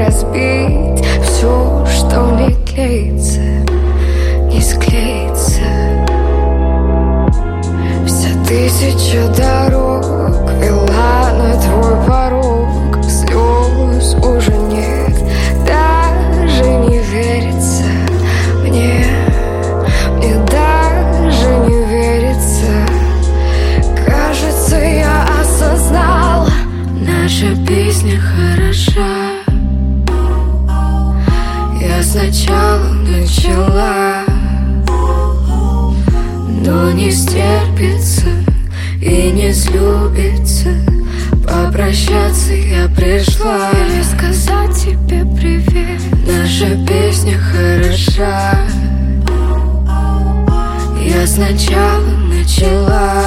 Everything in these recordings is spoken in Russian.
разбить все, что не клеится, не склеится. Вся тысяча дорог вела на твой порог. Слез уже нет, даже не верится мне даже не верится. Кажется, я осознал, наша песня хороша. Я сначала начала, но не стерпится и не слюбится. Попрощаться я пришла, или сказать тебе привет. Наша песня хороша. Я сначала начала,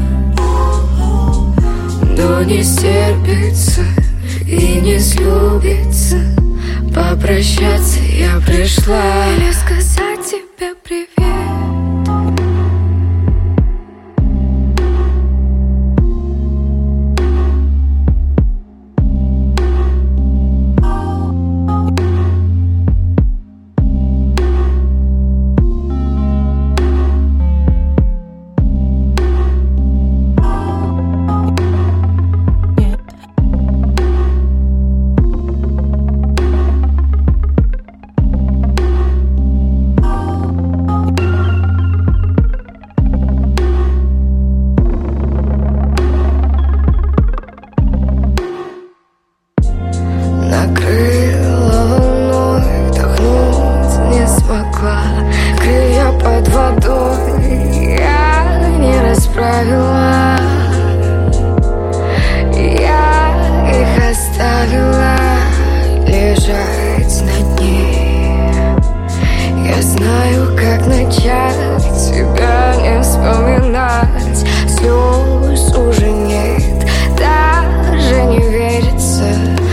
но не стерпится и не слюбится. Попрощаться я пришла, или сказать тебе привет. Накрыла волной, вдохнуть не смогла. Крылья под водой я не расправила. Я их оставила лежать на дне. Я знаю, как начать тебя не вспоминать. Слез уже нет, даже не верится.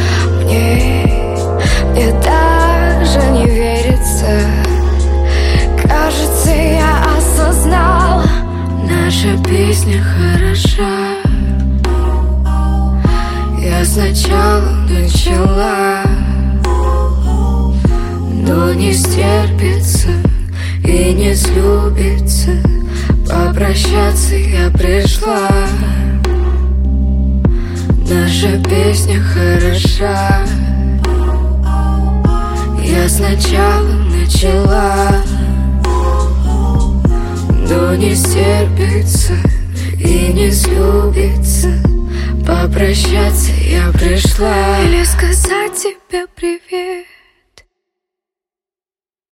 Мне даже не верится. Кажется, я осознал, наша песня хороша. Я сначала начала, но не стерпится и не слюбится. Попрощаться я пришла. Наша песня хороша. Я сначала начала, но не стерпится и не слюбится. Попрощаться я пришла, или сказать тебе привет.